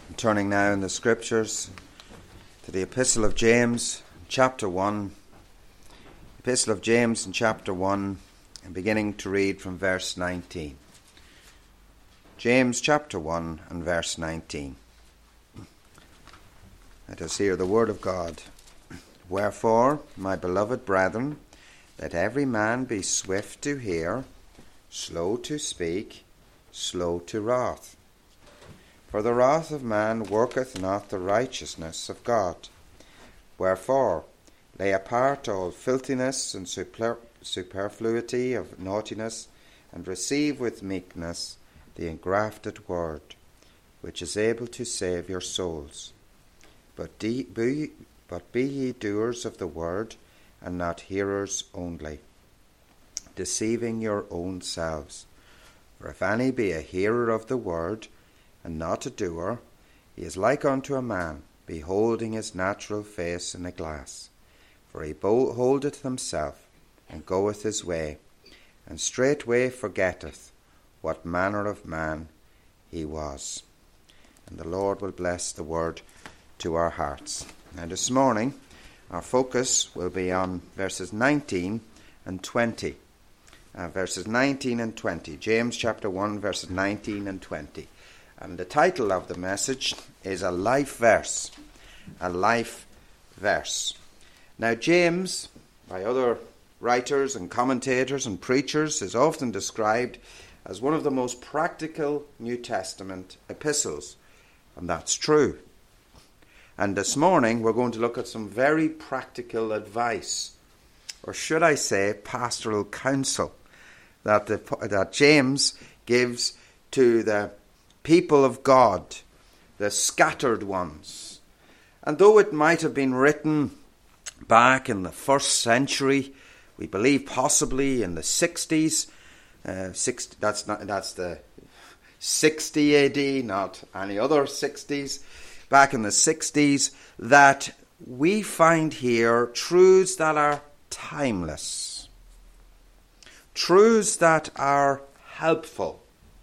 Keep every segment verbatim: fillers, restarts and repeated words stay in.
Turning now in the Scriptures to the Epistle of James, chapter one. Epistle of James in chapter one, and beginning to read from verse nineteen. James chapter one and verse nineteen. Let us hear the word of God. Wherefore, my beloved brethren, let every man be swift to hear, slow to speak, slow to wrath. For the wrath of man worketh not the righteousness of God. Wherefore, lay apart all filthiness and super- superfluity of naughtiness, and receive with meekness the engrafted word, which is able to save your souls. But, de- be, but be ye doers of the word, and not hearers only, deceiving your own selves. For if any be a hearer of the word, and not a doer, he is like unto a man beholding his natural face in a glass. For he beholdeth himself, and goeth his way, and straightway forgetteth what manner of man he was. And the Lord will bless the word to our hearts. Now this morning, our focus will be on verses nineteen and twenty. Uh, verses nineteen and twenty. James chapter one, verses nineteen and twenty. And the title of the message is A Life Verse. A Life Verse. Now James, by other writers and commentators and preachers, is often described as one of the most practical New Testament epistles. And that's true. And this morning we're going to look at some very practical advice, or should I say pastoral counsel, that, the, that James gives to the people of God, the scattered ones. And though it might have been written back in the first century, we believe possibly in the sixties, uh, six, that's not that's the sixty A D, not any other sixties, back in the sixties, that we find here truths that are timeless, truths that are helpful,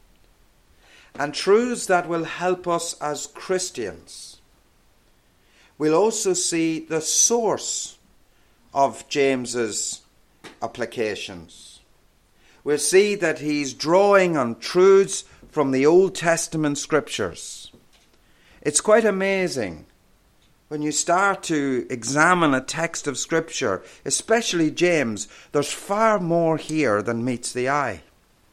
and truths that will help us as Christians. We'll also see the source of James's applications. We'll see that he's drawing on truths from the Old Testament scriptures. It's quite amazing when you start to examine a text of scripture, especially James. There's far more here than meets the eye.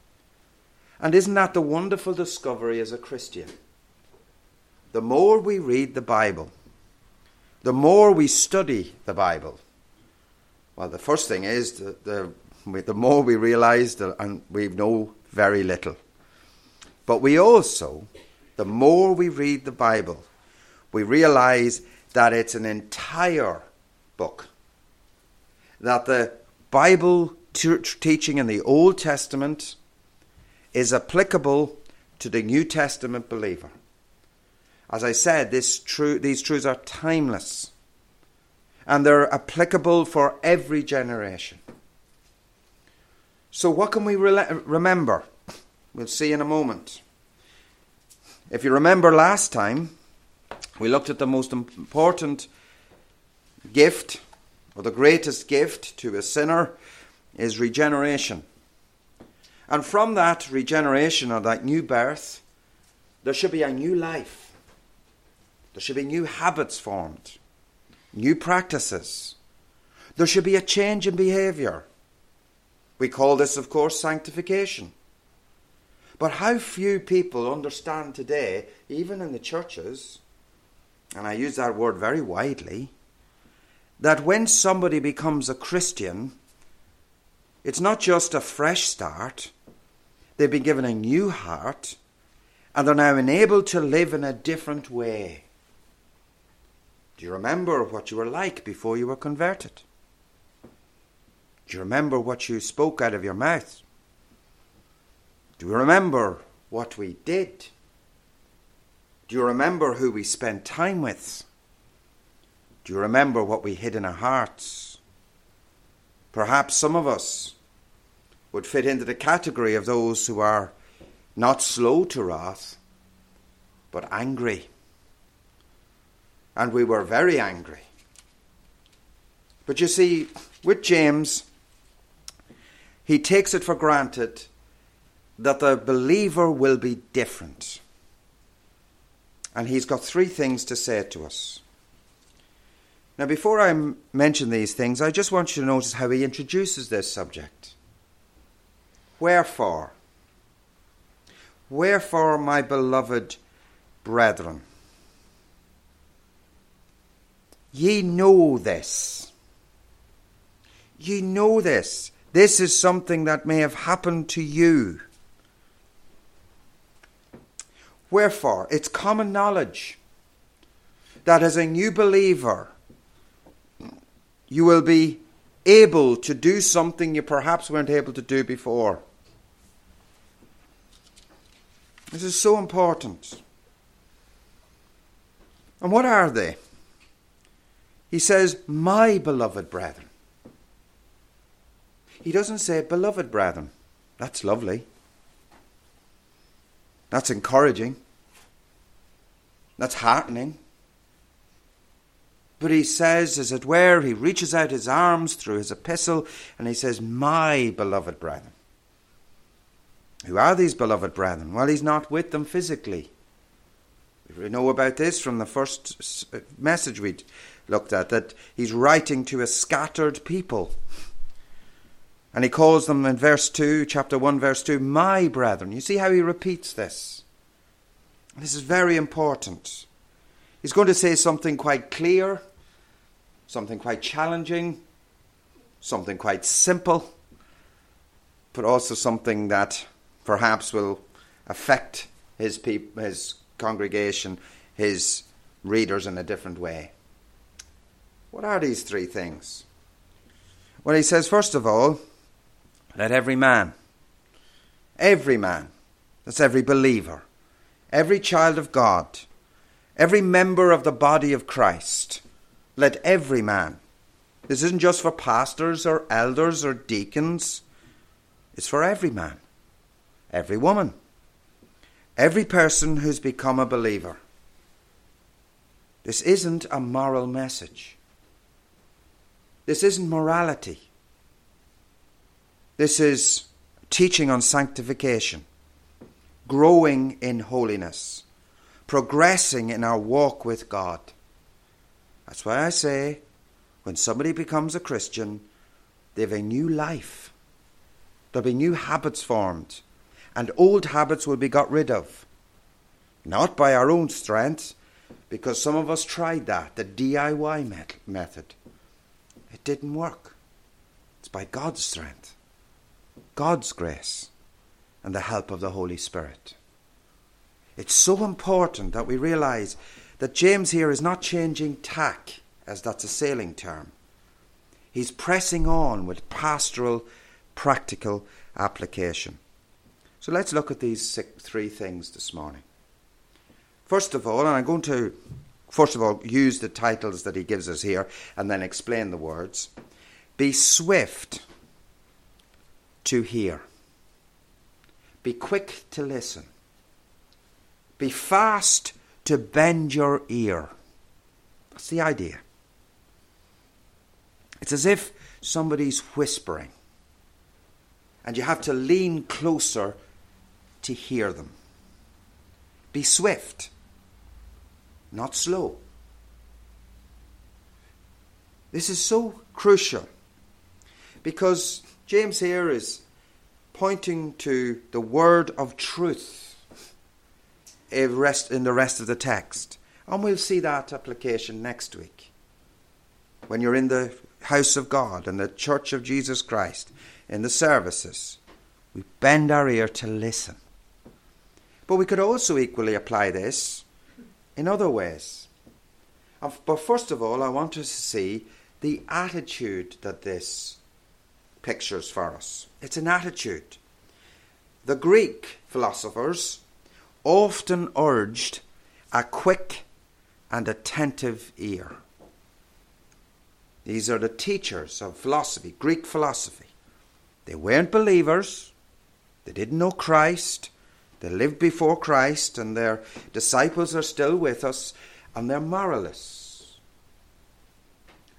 And isn't that the wonderful discovery as a Christian? The more we read the Bible, the more we study the Bible, well, the first thing is the, the, the more we realize that and we know very little. But we also, the more we read the Bible, we realize that it's an entire book. That the Bible t- teaching in the Old Testament is applicable to the New Testament believer. As I said, this tru- these truths are timeless, and they're applicable for every generation. So what can we re- remember? We'll see in a moment. If you remember last time, we looked at the most important gift, or the greatest gift to a sinner, is regeneration. And from that regeneration, or that new birth, there should be a new life. There should be new habits formed, new practices. There should be a change in behaviour. We call this, of course, sanctification. But how few people understand today, even in the churches, and I use that word very widely, that when somebody becomes a Christian, it's not just a fresh start. They've been given a new heart, and they're now enabled to live in a different way. Do you remember what you were like before you were converted? Do you remember what you spoke out of your mouth? Do you remember what we did? Do you remember who we spent time with? Do you remember what we hid in our hearts? Perhaps some of us would fit into the category of those who are not slow to wrath, but angry. and we were very angry. But you see, with James, he takes it for granted that the believer will be different. And he's got three things to say to us. Now, before I m- mention these things, I just want you to notice how he introduces this subject. Wherefore, wherefore, my beloved brethren, ye know this. Ye know this. This is something that may have happened to you. Wherefore, it's common knowledge that as a new believer, you will be able to do something you perhaps weren't able to do before. This is so important. And what are they? He says, my beloved brethren. He doesn't say, beloved brethren. That's lovely. That's encouraging. That's heartening. But he says, as it were, he reaches out his arms through his epistle and he says, my beloved brethren. Who are these beloved brethren? Well, he's not with them physically. We know about this from the first message we looked at, that he's writing to a scattered people. And he calls them in verse two, chapter one, verse two, my brethren. You see how he repeats this? This is very important. He's going to say something quite clear, something quite challenging, something quite simple, but also something that perhaps will affect his peop- his congregation, his readers in a different way. What are these three things? Well, he says, first of all, let every man, every man, that's every believer, every child of God, every member of the body of Christ, let every man. This isn't just for pastors or elders or deacons. It's for every man, every woman, every person who's become a believer. This isn't a moral message. This isn't morality. This is teaching on sanctification, growing in holiness, progressing in our walk with God. That's why I say, when somebody becomes a Christian, they have a new life. There'll be new habits formed, and old habits will be got rid of. Not by our own strength, because some of us tried that, the D I Y met- method. It didn't work. It's by God's strength, God's grace, and the help of the Holy Spirit. It's so important that we realize that James here is not changing tack, as that's a sailing term. He's pressing on with pastoral, practical application. So let's look at these six, three things this morning. First of all, and I'm going to, first of all, use the titles that he gives us here and then explain the words. Be swift to hear. Be quick to listen. Be fast to bend your ear. That's the idea. It's as if somebody's whispering and you have to lean closer to hear them. Be swift, not slow. This is so crucial because James here is pointing to the word of truth in the rest of the text. And we'll see that application next week. When you're in the house of God and the church of Jesus Christ, in the services, we bend our ear to listen. But we could also equally apply this in other ways. But first of all, I want us to see the attitude that this pictures for us. It's an attitude. The Greek philosophers often urged a quick and attentive ear. These are the teachers of philosophy, Greek philosophy. They weren't believers. They didn't know Christ. They lived before Christ, and their disciples are still with us, and they're moralists.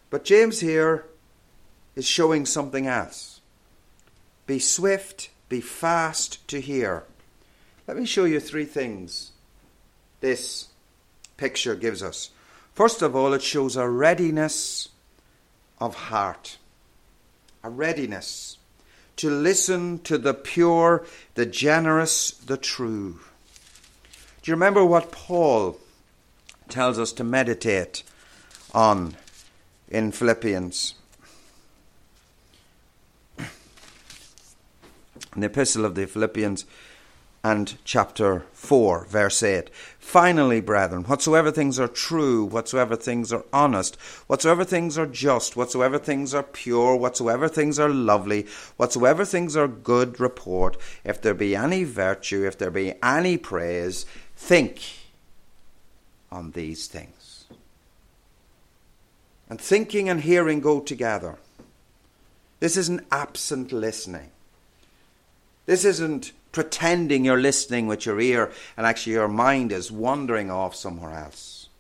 But James here is showing something else. Be swift, be fast to hear. Let me show you three things this picture gives us. First of all, it shows a readiness of heart. A readiness to listen to the pure, the generous, the true. Do you remember what Paul tells us to meditate on in Philippians? In the Epistle of the Philippians and chapter four, verse eight. Finally, brethren, whatsoever things are true, whatsoever things are honest, whatsoever things are just, whatsoever things are pure, whatsoever things are lovely, whatsoever things are good report, if there be any virtue, if there be any praise, think on these things. And thinking and hearing go together. This isn't absent listening. This isn't pretending you're listening with your ear and actually your mind is wandering off somewhere else.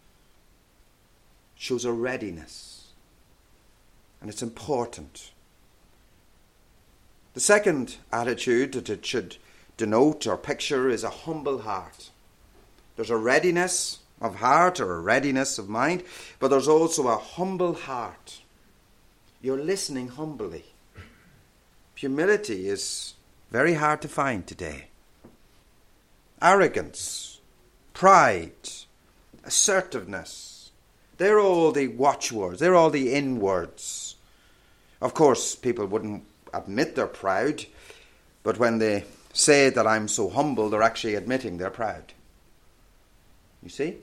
It shows a readiness. And it's important. The second attitude that it should denote or picture is a humble heart. There's a readiness of heart or a readiness of mind, but there's also a humble heart. You're listening humbly. Humility is very hard to find today. Arrogance, pride, assertiveness, they're all the watchwords, they're all the in words. Of course, people wouldn't admit they're proud, but when they say that I'm so humble, they're actually admitting they're proud. You see?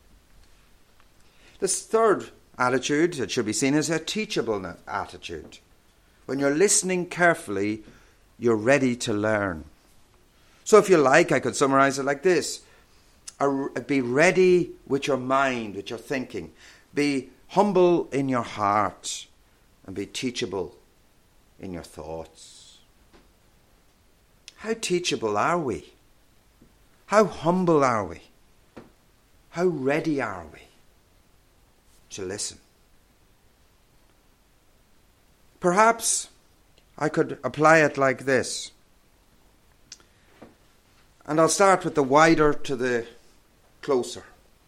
This third attitude that should be seen as a teachable attitude. When you're listening carefully, you're ready to learn. So if you like, I could summarize it like this. Be ready with your mind, with your thinking. Be humble in your heart and be teachable in your thoughts. How teachable are we? How humble are we? How ready are we to listen? Perhaps I could apply it like this. And I'll start with the wider to the closer.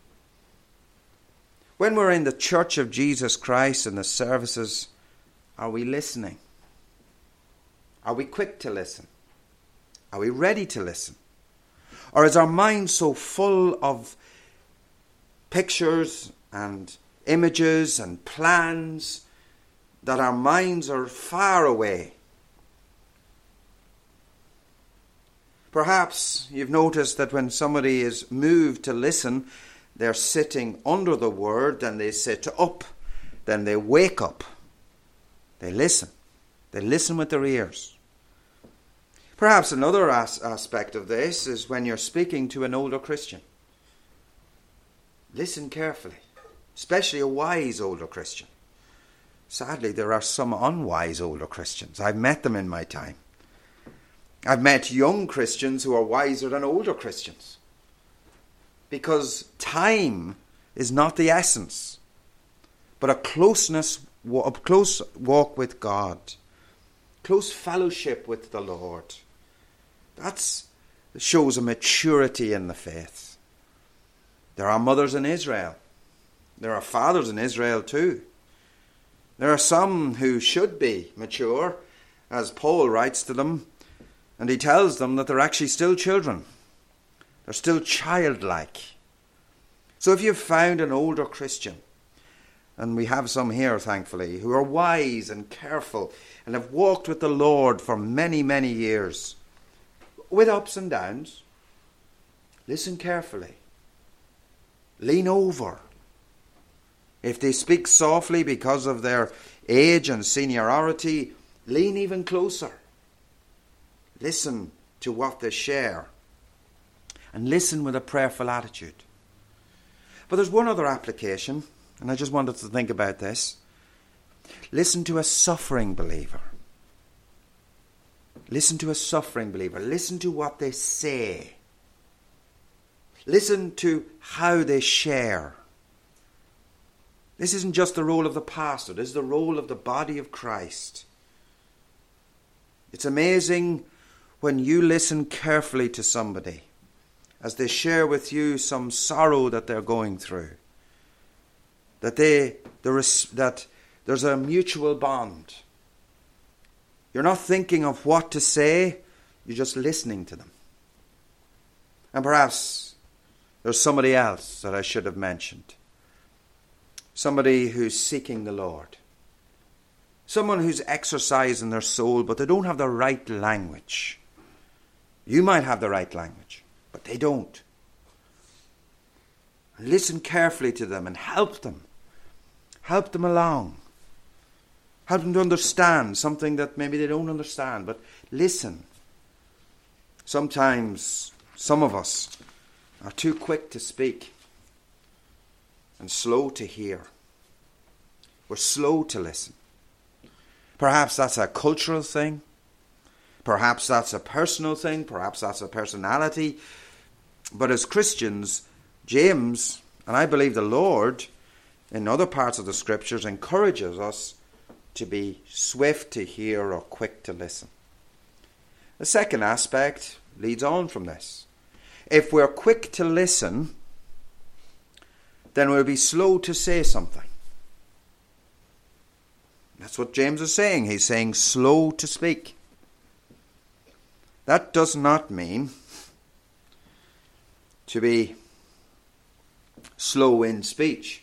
When we're in the Church of Jesus Christ and the services, are we listening? Are we quick to listen? Are we ready to listen? Or is our mind so full of pictures and images and plans that our minds are far away? Perhaps you've noticed that when somebody is moved to listen, they're sitting under the word, then they sit up, then they wake up. They listen. They listen with their ears. Perhaps another as- aspect of this is when you're speaking to an older Christian. Listen carefully, especially a wise older Christian. Sadly, there are some unwise older Christians. I've met them in my time. I've met young Christians who are wiser than older Christians. Because time is not the essence, but a closeness, a close walk with God, close fellowship with the Lord. That shows a maturity in the faith. There are mothers in Israel. There are fathers in Israel too. There are some who should be mature, as Paul writes to them, and he tells them that they're actually still children. They're still childlike. So if you've found an older Christian, and we have some here, thankfully, who are wise and careful and have walked with the Lord for many, many years, with ups and downs, listen carefully. Lean over. If they speak softly because of their age and seniority, lean even closer. Listen to what they share. And listen with a prayerful attitude. But there's one other application, and I just wanted to think about this. Listen to a suffering believer. Listen to a suffering believer. Listen to what they say. Listen to how they share. This isn't just the role of the pastor. This is the role of the body of Christ. It's amazing when you listen carefully to somebody as they share with you some sorrow that they're going through. That they there is that there's a mutual bond. You're not thinking of what to say, you're just listening to them. And perhaps there's somebody else that I should have mentioned. Somebody who's seeking the Lord. Someone who's exercising their soul, but they don't have the right language. You might have the right language, but they don't. Listen carefully to them and help them. Help them along. Help them to understand something that maybe they don't understand, but listen. Sometimes some of us are too quick to speak and slow to hear. We're slow to listen. Perhaps that's a cultural thing. Perhaps that's a personal thing. Perhaps that's a personality. But as Christians, James, and I believe the Lord, in other parts of the Scriptures, encourages us to be swift to hear or quick to listen. The second aspect leads on from this. If we're quick to listen, then we'll be slow to say something. That's what James is saying. He's saying slow to speak. That does not mean to be slow in speech,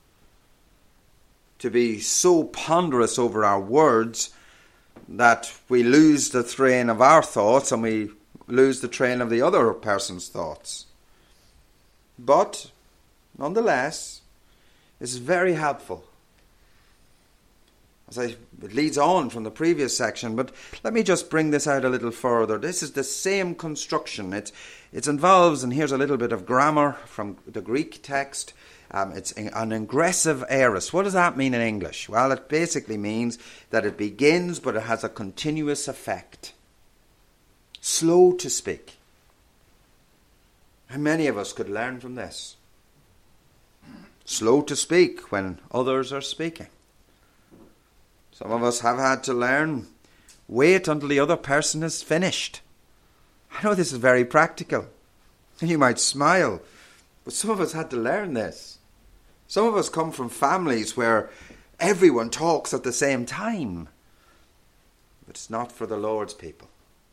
to be so ponderous over our words that we lose the train of our thoughts and we lose the train of the other person's thoughts. But, nonetheless, it's very helpful. As I, it leads on from the previous section, but let me just bring this out a little further. This is the same construction. It, it involves, and here's a little bit of grammar from the Greek text, um, it's an ingressive aorist. What does that mean in English? Well, it basically means that it begins, but it has a continuous effect. Slow to speak. And many of us could learn from this. Slow to speak when others are speaking. Some of us have had to learn, wait until the other person is finished. I know this is very practical. And you might smile, but some of us had to learn this. Some of us come from families where everyone talks at the same time. But it's not for the Lord's people.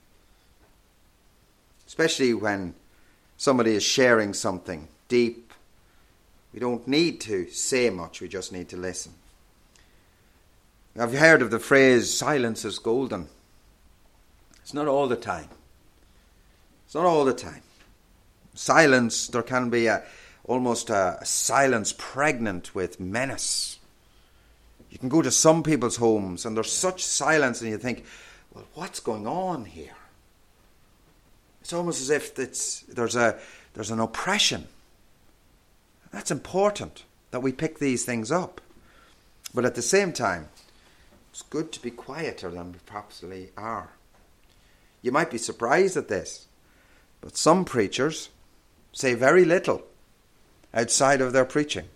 Especially when somebody is sharing something deep. We don't need to say much, we just need to listen. I've heard of the phrase, silence is golden. It's not all the time. It's not all the time. Silence, there can be a, almost a, a silence pregnant with menace. You can go to some people's homes and there's such silence and you think, well, what's going on here? It's almost as if it's, there's a there's an oppression. That's important that we pick these things up. But at the same time, it's good to be quieter than we probably are. You might be surprised at this, but some preachers say very little outside of their preaching.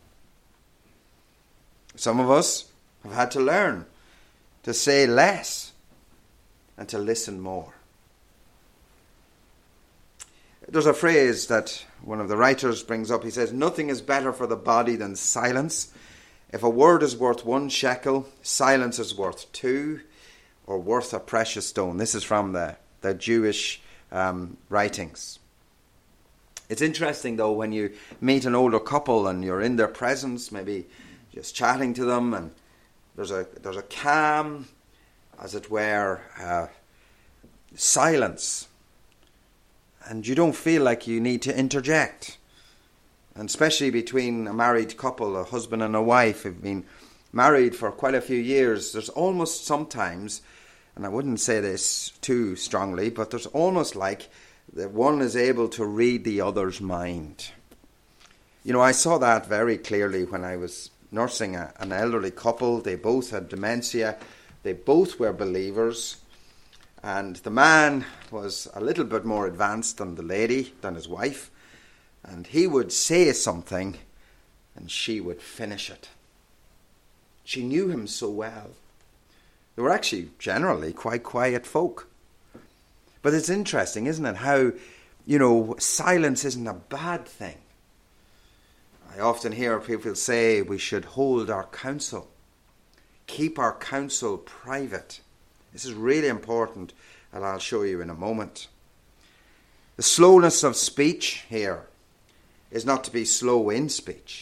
Some of us have had to learn to say less and to listen more. There's a phrase that one of the writers brings up. He says, nothing is better for the body than silence. If a word is worth one shekel, silence is worth two, or worth a precious stone. This is from the, the Jewish um, writings. It's interesting, though, when you meet an older couple and you're in their presence, maybe just chatting to them, and there's a there's a calm, as it were, uh, silence, and you don't feel like you need to interject. And especially between a married couple, a husband and a wife who've been married for quite a few years, there's almost sometimes, and I wouldn't say this too strongly, but there's almost like that one is able to read the other's mind. You know, I saw that very clearly when I was nursing a, an elderly couple. They both had dementia. They both were believers. And the man was a little bit more advanced than the lady, than his wife. And he would say something and she would finish it. She knew him so well. They were actually generally quite quiet folk. But it's interesting, isn't it, how, you know, silence isn't a bad thing. I often hear people say we should hold our counsel, keep our counsel private. This is really important, and I'll show you in a moment. The slowness of speech here is not to be slow in speech.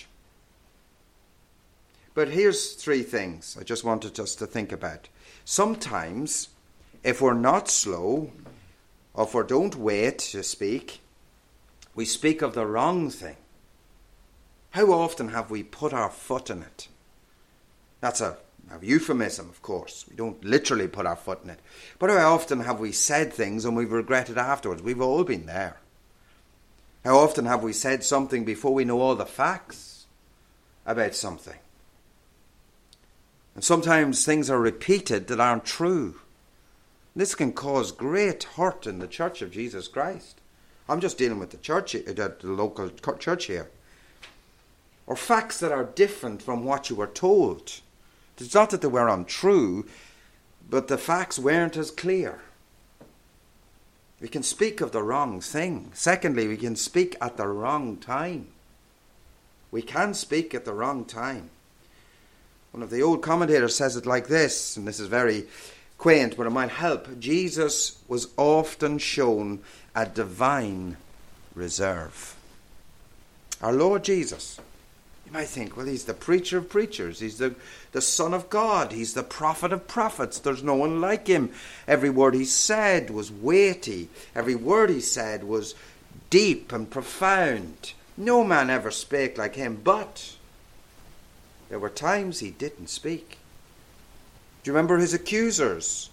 But here's three things I just wanted us to think about. Sometimes, if we're not slow, or if we don't wait to speak, we speak of the wrong thing. How often have we put our foot in it? That's a, a euphemism, of course. We don't literally put our foot in it. But how often have we said things and we've regretted afterwards? We've all been there. How often have we said something before we know all the facts about something? And sometimes things are repeated that aren't true. This can cause great hurt in the Church of Jesus Christ. I'm just dealing with the church, the local church here. Or facts that are different from what you were told. It's not that they were untrue, but the facts weren't as clear. We can speak of the wrong thing. Secondly, we can speak at the wrong time. We can speak at the wrong time. One of the old commentators says it like this, and this is very quaint, but it might help. Jesus was often shown a divine reserve. Our Lord Jesus, you might think, well, he's the preacher of preachers. He's the, the Son of God. He's the prophet of prophets. There's no one like him. Every word he said was weighty. Every word he said was deep and profound. No man ever spake like him, but there were times he didn't speak. Do you remember his accusers?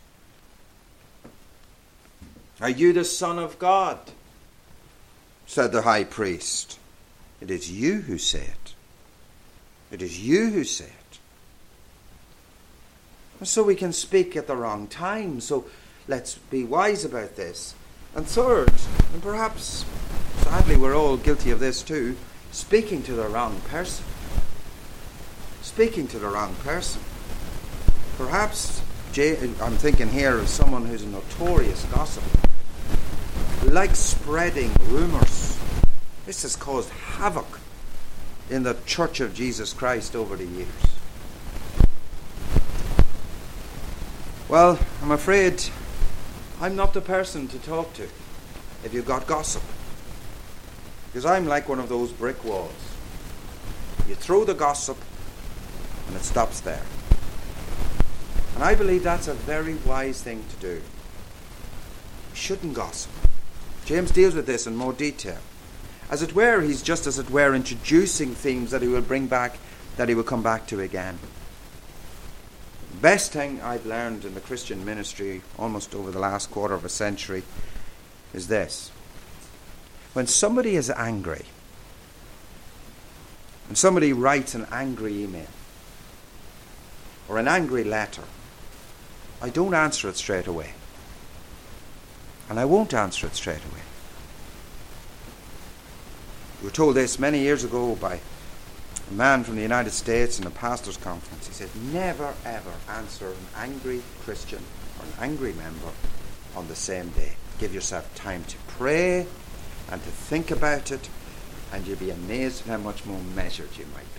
Are you the Son of God? Said the high priest. It is you who say it. It is you who say it. And so we can speak at the wrong time. So let's be wise about this. And third, and perhaps, sadly, we're all guilty of this too, speaking to the wrong person. Speaking to the wrong person. Perhaps, I'm thinking here of someone who's a notorious gossip, who likes spreading rumours. This has caused havoc in the Church of Jesus Christ over the years. Well, I'm afraid I'm not the person to talk to if you've got gossip. Because I'm like one of those brick walls. You throw the gossip and it stops there. And I believe that's a very wise thing to do. We shouldn't gossip. James deals with this in more detail. As it were, he's just as it were introducing themes that he will bring back, that he will come back to again. The best thing I've learned in the Christian ministry almost over the last quarter of a century is this. When somebody is angry, when somebody writes an angry email or an angry letter, I don't answer it straight away. And I won't answer it straight away. We were told this many years ago by a man from the United States in a pastor's conference. He said, never ever answer an angry Christian or an angry member on the same day. Give yourself time to pray and to think about it, and you'll be amazed at how much more measured you might be.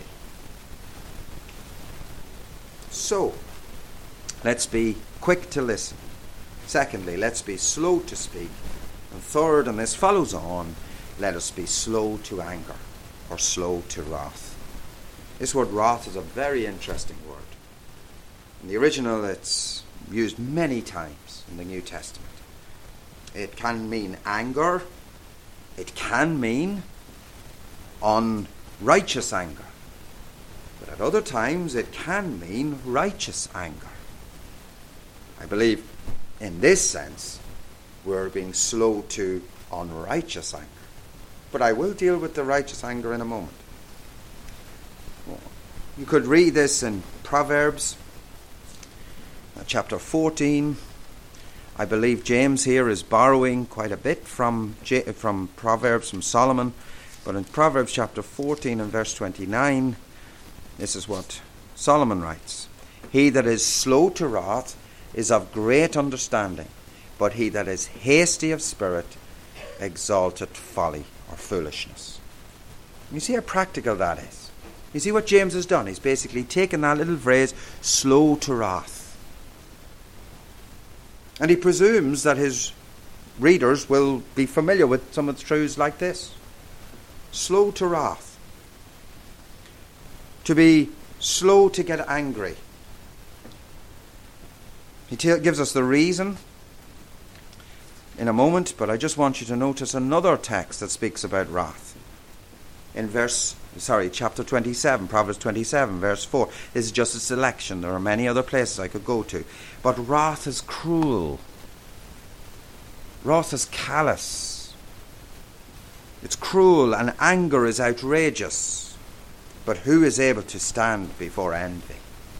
So, let's be quick to listen. Secondly, let's be slow to speak. And third, and this follows on, let us be slow to anger or slow to wrath. This word wrath is a very interesting word. In the original, it's used many times in the New Testament. It can mean anger. It can mean unrighteous anger. But at other times, it can mean righteous anger. I believe in this sense, we're being slow to unrighteous anger. But I will deal with the righteous anger in a moment. You could read this in Proverbs, chapter fourteen. I believe James here is borrowing quite a bit from, from Proverbs, from Solomon. But in Proverbs chapter fourteen and verse twenty-nine, this is what Solomon writes, "He that is slow to wrath is of great understanding, but he that is hasty of spirit exalteth folly," or foolishness. You see how practical that is. You see what James has done? He's basically taken that little phrase, slow to wrath. And he presumes that his readers will be familiar with some of the truths like this. Slow to wrath. To be slow to get angry. He t- gives us the reason in a moment, but I just want you to notice another text that speaks about wrath. In verse, sorry, chapter twenty-seven, Proverbs twenty-seven, verse four. This is just a selection. There are many other places I could go to. But wrath is cruel. Wrath is callous. It's cruel, and anger is outrageous. But who is able to stand before envy?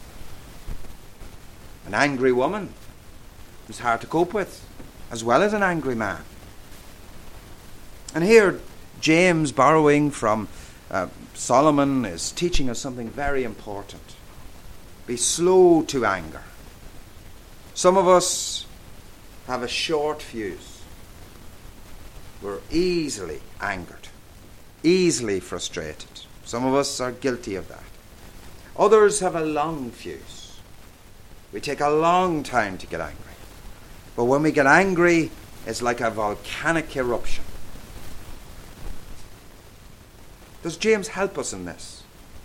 An angry woman is hard to cope with, as well as an angry man. And here, James, borrowing from uh, Solomon, is teaching us something very important. Be slow to anger. Some of us have a short fuse. We're easily angered, easily frustrated. Some of us are guilty of that. Others have a long fuse. We take a long time to get angry. But when we get angry, it's like a volcanic eruption. Does James help us in this?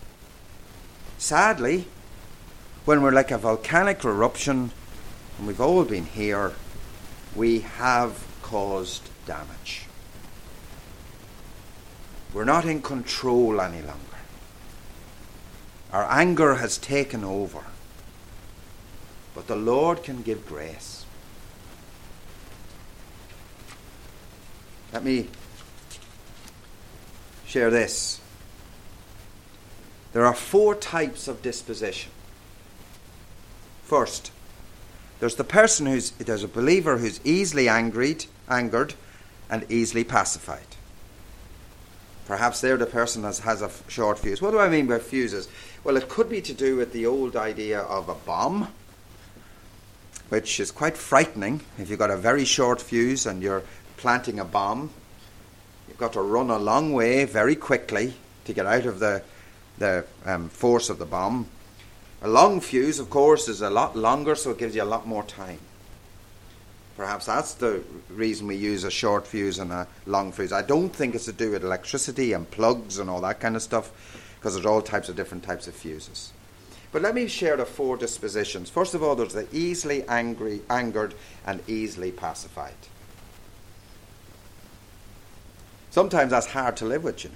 Sadly, when we're like a volcanic eruption, and we've all been here, we have caused damage. We're not in control any longer. Our anger has taken over. But the Lord can give grace. Let me share this. There are four types of disposition. First, there's the person who's, there's a believer who's easily angered, angered and easily pacified. Perhaps they're the person that has a short fuse. What do I mean by fuses? Well, it could be to do with the old idea of a bomb, which is quite frightening. If you've got a very short fuse and you're planting a bomb, you've got to run a long way very quickly to get out of the, the um, force of the bomb. A long fuse, of course, is a lot longer, so it gives you a lot more time. Perhaps that's the reason we use a short fuse and a long fuse. I don't think it's to do with electricity and plugs and all that kind of stuff, because there's all types of different types of fuses. But let me share the four dispositions. First of all, there's the easily angry, angered and easily pacified. Sometimes that's hard to live with, you know.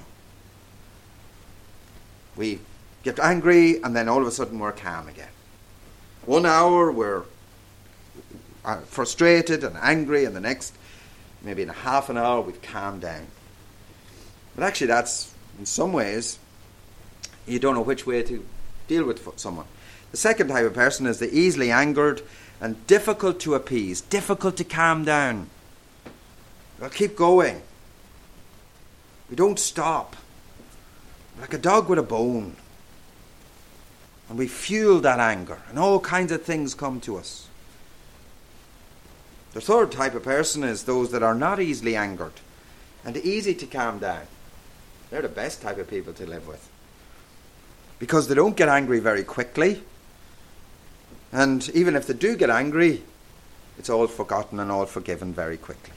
We get angry and then all of a sudden we're calm again. One hour we're uh, frustrated and angry, and the next, maybe in a half an hour, we've calmed down. But actually that's, in some ways, you don't know which way to deal with someone. The second type of person is the easily angered and difficult to appease, difficult to calm down. We'll keep going. We don't stop. Like a dog with a bone. And we fuel that anger, and all kinds of things come to us. The third type of person is those that are not easily angered and easy to calm down. They're the best type of people to live with, because they don't get angry very quickly, and even if they do get angry, it's all forgotten and all forgiven very quickly.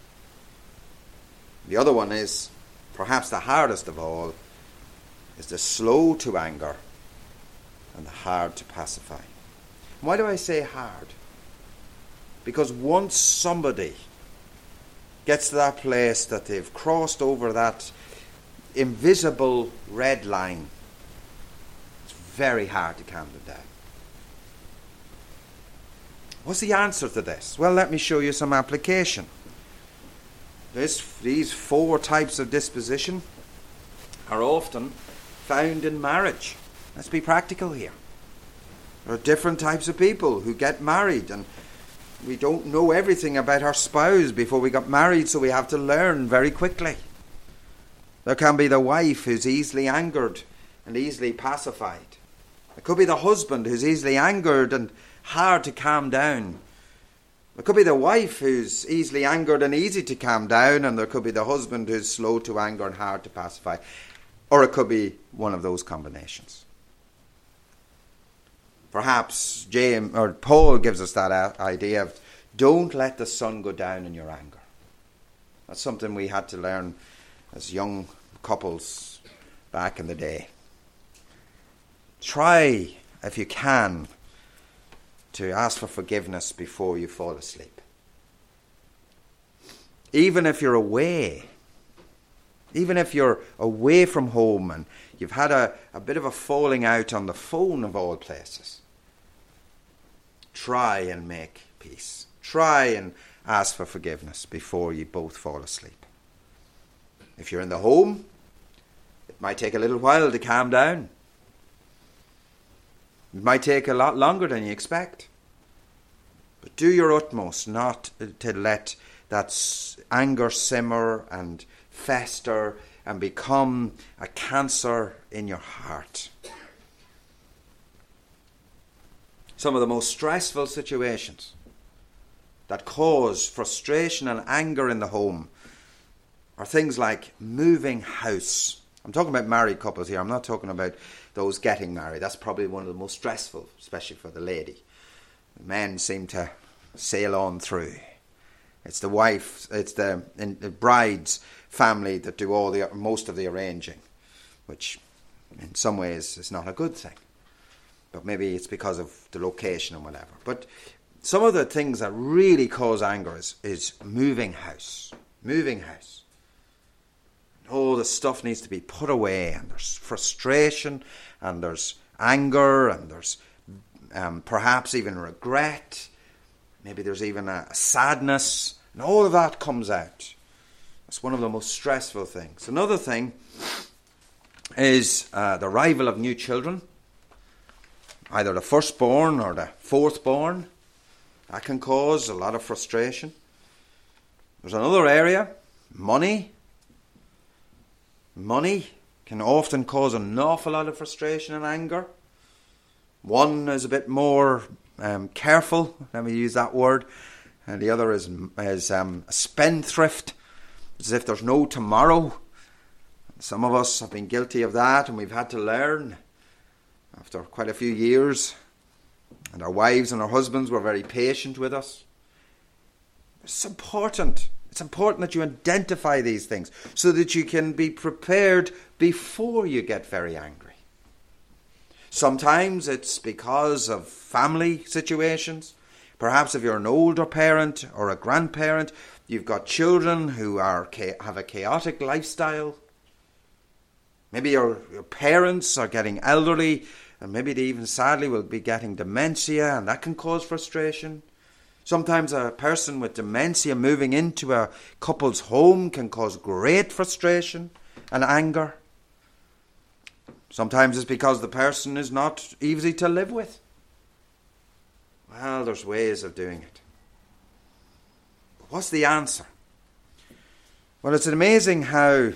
The other one is, perhaps the hardest of all, is the slow to anger and the hard to pacify. Why do I say hard? Because once somebody gets to that place that they've crossed over that invisible red line, it's very hard to calm them down. What's the answer to this? Well, let me show you some application. This, these four types of disposition are often found in marriage. Let's be practical here. There are different types of people who get married, and we don't know everything about our spouse before we got married, so we have to learn very quickly. There can be the wife who's easily angered and easily pacified. It could be the husband who's easily angered and hard to calm down. It could be the wife who's easily angered and easy to calm down, and there could be the husband who's slow to anger and hard to pacify. Or it could be one of those combinations. Perhaps James or Paul gives us that idea of don't let the sun go down in your anger. That's something we had to learn as young couples back in the day. Try, if you can, to ask for forgiveness before you fall asleep. Even if you're away, even if you're away from home and you've had a, a bit of a falling out on the phone of all places, try and make peace. Try and ask for forgiveness before you both fall asleep. If you're in the home, it might take a little while to calm down. It might take a lot longer than you expect. But do your utmost not to let that anger simmer and fester and become a cancer in your heart. Some of the most stressful situations that cause frustration and anger in the home are things like moving house. I'm talking about married couples here. I'm not talking about those getting married. That's probably one of the most stressful, especially for the lady. The men seem to sail on through. It's the wife, it's the, the bride's family that do all the most of the arranging, which in some ways is not a good thing. But maybe it's because of the location and whatever. But some of the things that really cause anger is, is moving house. Moving house. All the stuff needs to be put away, and there's frustration, and there's anger, and there's um, perhaps even regret. Maybe there's even a, a sadness, and all of that comes out. It's one of the most stressful things. Another thing is uh, the arrival of new children, either the firstborn or the fourthborn. That can cause a lot of frustration. There's another area, money. Money can often cause an awful lot of frustration and anger. One is a bit more um, careful, let me use that word, and the other is, is um, a spendthrift, as if there's no tomorrow. Some of us have been guilty of that, and we've had to learn after quite a few years. And our wives and our husbands were very patient with us. It's important. It's important that you identify these things so that you can be prepared before you get very angry. Sometimes it's because of family situations. Perhaps if you're an older parent or a grandparent, you've got children who are have a chaotic lifestyle. Maybe your, your parents are getting elderly, and maybe they even sadly will be getting dementia, and that can cause frustration. Sometimes a person with dementia moving into a couple's home can cause great frustration and anger. Sometimes it's because the person is not easy to live with. Well, there's ways of doing it. But what's the answer? Well, it's amazing how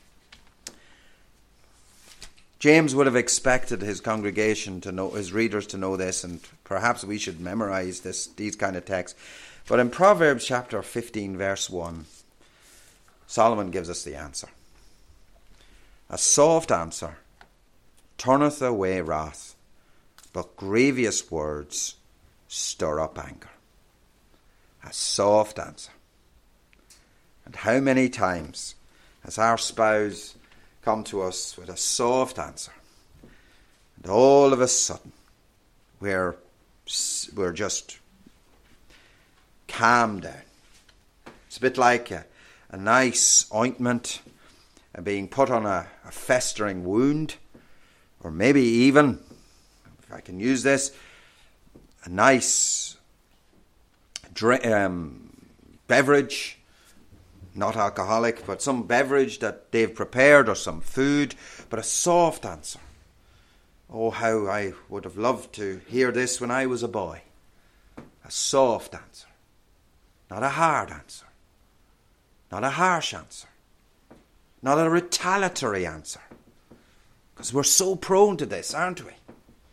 James would have expected his congregation to know, his readers to know this, and perhaps we should memorize this, these kind of texts. But in Proverbs chapter fifteen, verse one, Solomon gives us the answer. A soft answer turneth away wrath, but grievous words stir up anger. A soft answer. And how many times has our spouse come to us with a soft answer, and all of a sudden we're we're just calmed down. It's a bit like a, a nice ointment being put on a, a festering wound, or maybe even, if I can use this, a nice drink, um, beverage, not alcoholic, but some beverage that they've prepared or some food, but a soft answer. Oh, how I would have loved to hear this when I was a boy. A soft answer. Not a hard answer. Not a harsh answer. Not a retaliatory answer. Because we're so prone to this, aren't we?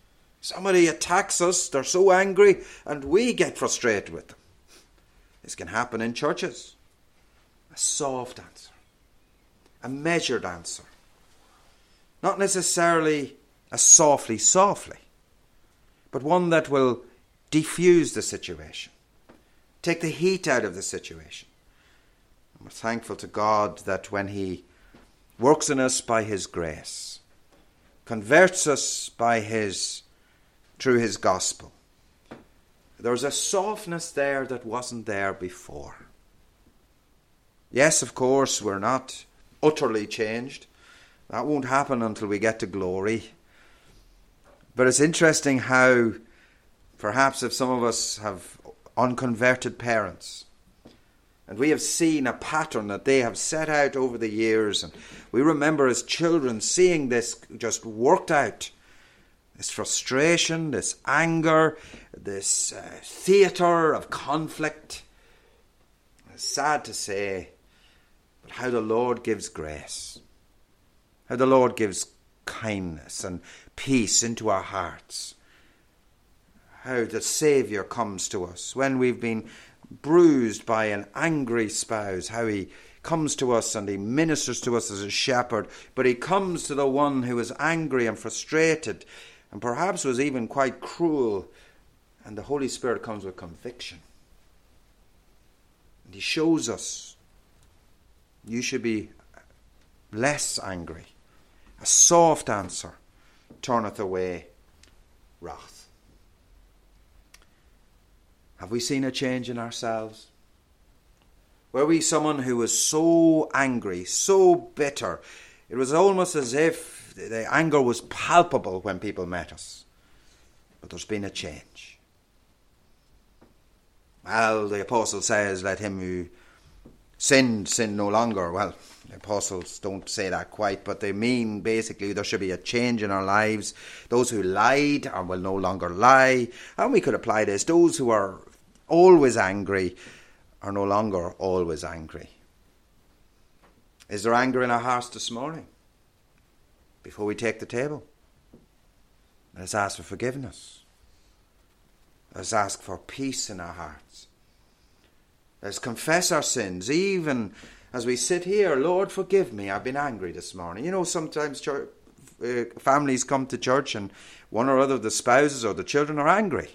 Somebody attacks us, they're so angry, and we get frustrated with them. This can happen in churches. A soft answer. A measured answer. Not necessarily a softly, softly, but one that will defuse the situation. Take the heat out of the situation. And we're thankful to God that when He works in us by His grace, converts us by His, through His gospel, there's a softness there that wasn't there before. Yes, of course, we're not utterly changed. That won't happen until we get to glory. But it's interesting how perhaps if some of us have unconverted parents, and we have seen a pattern that they have set out over the years, and we remember as children seeing this just worked out, this frustration, this anger, this uh, theatre of conflict. It's sad to say, but how the Lord gives grace, how the Lord gives kindness and peace into our hearts, how the Saviour comes to us when we've been bruised by an angry spouse, how He comes to us and He ministers to us as a shepherd, but He comes to the one who is angry and frustrated and perhaps was even quite cruel, and the Holy Spirit comes with conviction. And He shows us, you should be less angry. A soft answer turneth away wrath. Have we seen a change in ourselves? Were we someone who was so angry, so bitter? It was almost as if the anger was palpable when people met us. But there's been a change. Well, the apostle says, let him who sinned, sin no longer. Well, the apostles don't say that quite, but they mean basically there should be a change in our lives. Those who lied or will no longer lie. And we could apply this. Those who are always angry are no longer always angry. Is there anger in our hearts this morning? Before we take the table, let's ask for forgiveness. Let's ask for peace in our hearts. Let's confess our sins, even as we sit here. Lord, forgive me, I've been angry this morning. You know, sometimes church, uh, families come to church and one or other of the spouses or the children are angry.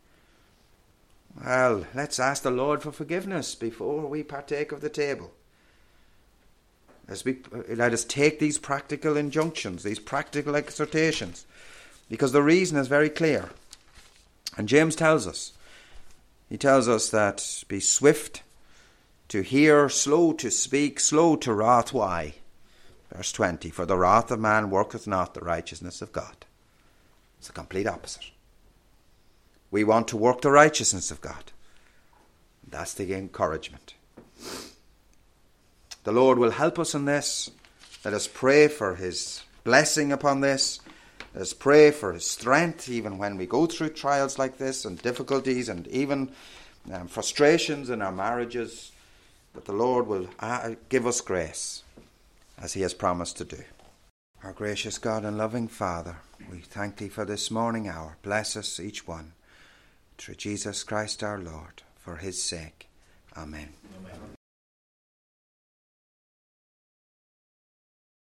Well, let's ask the Lord for forgiveness before we partake of the table. As we, let us take these practical injunctions, these practical exhortations, because the reason is very clear. And James tells us, he tells us that be swift to hear, slow to speak, slow to wrath. Why? Verse twenty, for the wrath of man worketh not the righteousness of God. It's the complete opposite. We want to work the righteousness of God. That's the encouragement. The Lord will help us in this. Let us pray for His blessing upon this. Let us pray for His strength even when we go through trials like this and difficulties and even um, frustrations in our marriages. That the Lord will uh, give us grace as He has promised to do. Our gracious God and loving Father, we thank Thee for this morning hour. Bless us each one. Through Jesus Christ our Lord, for His sake. Amen. Amen.